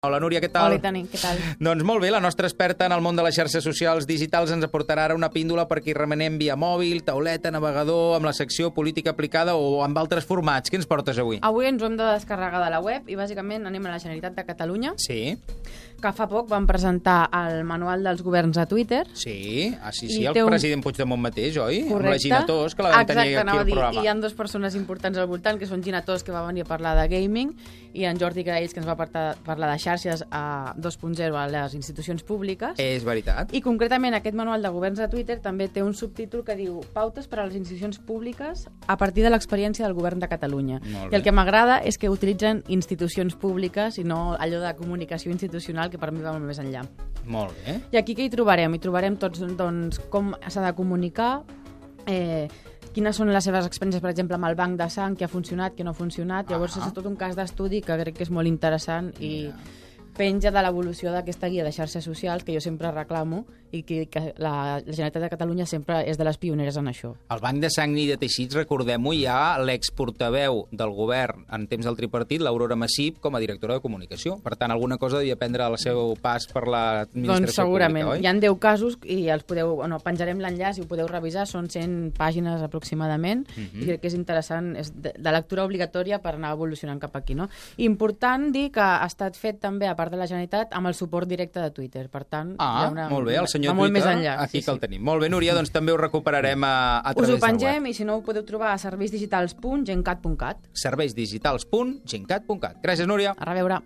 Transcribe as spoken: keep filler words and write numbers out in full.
Hola, Núria, què tal? Hola, Tani, què tal? Doncs molt bé, la nostra experta en el món de les xarxes socials digitals ens aportarà ara una píndola perquè hi remenem via mòbil, tauleta, navegador, amb la secció política aplicada o amb altres formats. Què ens portes avui? Avui ens ho hem de descarregar de la web i bàsicament anem a la Generalitat de Catalunya, Sí, que fa poc van presentar el manual dels governs a Twitter. sí, ah, sí, sí, I el té un- president Puigdemont mateix, oi? Correcte. Amb la Gina Tos, que la vam tenir Exacte, aquí anava a al dir, programa. hi ha dues persones importants al voltant, que són Gina Tos, que va venir a parlar de gaming, i en Jordi Graells, que ens va parlar, parlar de xarxes a dos punt zero a les institucions públiques. És veritat. I concretament aquest manual de governs de Twitter també té un subtítol que diu Pautes per a les institucions públiques a partir de l'experiència del govern de Catalunya. Molt I el bé. que m'agrada és que utilitzen institucions públiques i no allò de comunicació institucional, que per mi va molt més enllà. Molt bé. I aquí què hi trobarem? Hi trobarem tots doncs, com s'ha de comunicar, eh, quines són les seves experiències, per exemple, amb el banc de sang, què ha funcionat, què no ha funcionat. Llavors Ah. és tot un cas d'estudi que crec que és molt interessant i penja de l'evolució d'aquesta guia de xarxes socials que jo sempre reclamo i que, que la, la Generalitat de Catalunya sempre és de les pioneres en això. El Banc de Sang i de Teixits, recordem-ho, hi ha l'exportaveu del govern en temps del tripartit, l'Aurora Massip, com a directora de comunicació. Per tant, alguna cosa devia prendre el seu pas per l'administració Doncs segurament. pública, oi? Hi ha deu casos i els podeu, bueno, penjarem l'enllaç i ho podeu revisar, són cent pàgines aproximadament, Mhm. i crec que és interessant, és de, de lectura obligatòria per anar evolucionant cap aquí. No? Important dir que ha estat fet també, a part de la Generalitat, amb el suport directe de Twitter. Per tant, Ah, hi ha una, molt bé, el senyor va molt Twitter, més enllà. aquí que el tenim. Molt bé, Núria, doncs també ho recuperarem a, a Us través ho del pengem web. i si no ho podeu trobar a serveisdigitals punt gencat punt cat. serveisdigitals punt gencat punt cat. Gràcies, Núria. A reveure.